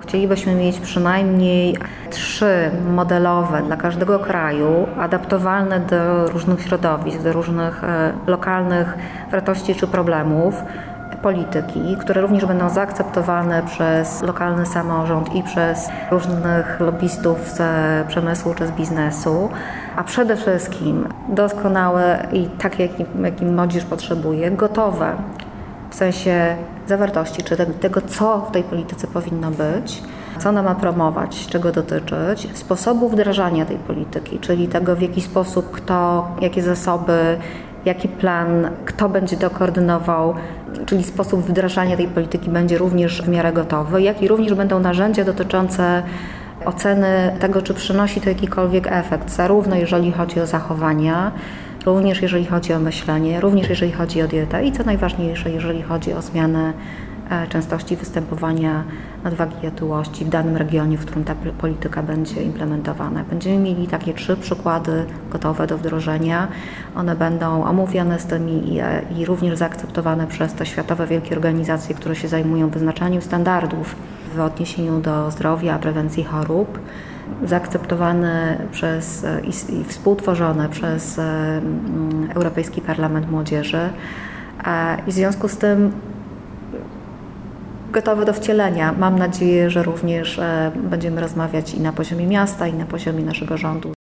Chcielibyśmy mieć przynajmniej 3 modelowe dla każdego kraju, adaptowalne do różnych środowisk, do różnych lokalnych wartości czy problemów, polityki, które również będą zaakceptowane przez lokalny samorząd i przez różnych lobbystów z przemysłu czy z biznesu, a przede wszystkim doskonałe i takie, jakim młodzież potrzebuje, gotowe w sensie zawartości, czy tego, co w tej polityce powinno być, co ona ma promować, czego dotyczyć, sposobu wdrażania tej polityki, czyli tego, w jaki sposób kto, jakie zasoby, jaki plan, kto będzie to koordynował, czyli sposób wdrażania tej polityki będzie również w miarę gotowy, jak i również będą narzędzia dotyczące oceny tego, czy przynosi to jakikolwiek efekt, zarówno jeżeli chodzi o zachowania, również jeżeli chodzi o myślenie, również jeżeli chodzi o dietę i co najważniejsze, jeżeli chodzi o zmianę częstości występowania nadwagi i otyłości w danym regionie, w którym ta polityka będzie implementowana. Będziemy mieli takie 3 przykłady gotowe do wdrożenia. One będą omówione z tymi i również zaakceptowane przez te światowe wielkie organizacje, które się zajmują wyznaczaniem standardów w odniesieniu do zdrowia, prewencji chorób, zaakceptowane i współtworzone przez Europejski Parlament Młodzieży i w związku z tym gotowe do wcielenia. Mam nadzieję, że również będziemy rozmawiać i na poziomie miasta, i na poziomie naszego rządu.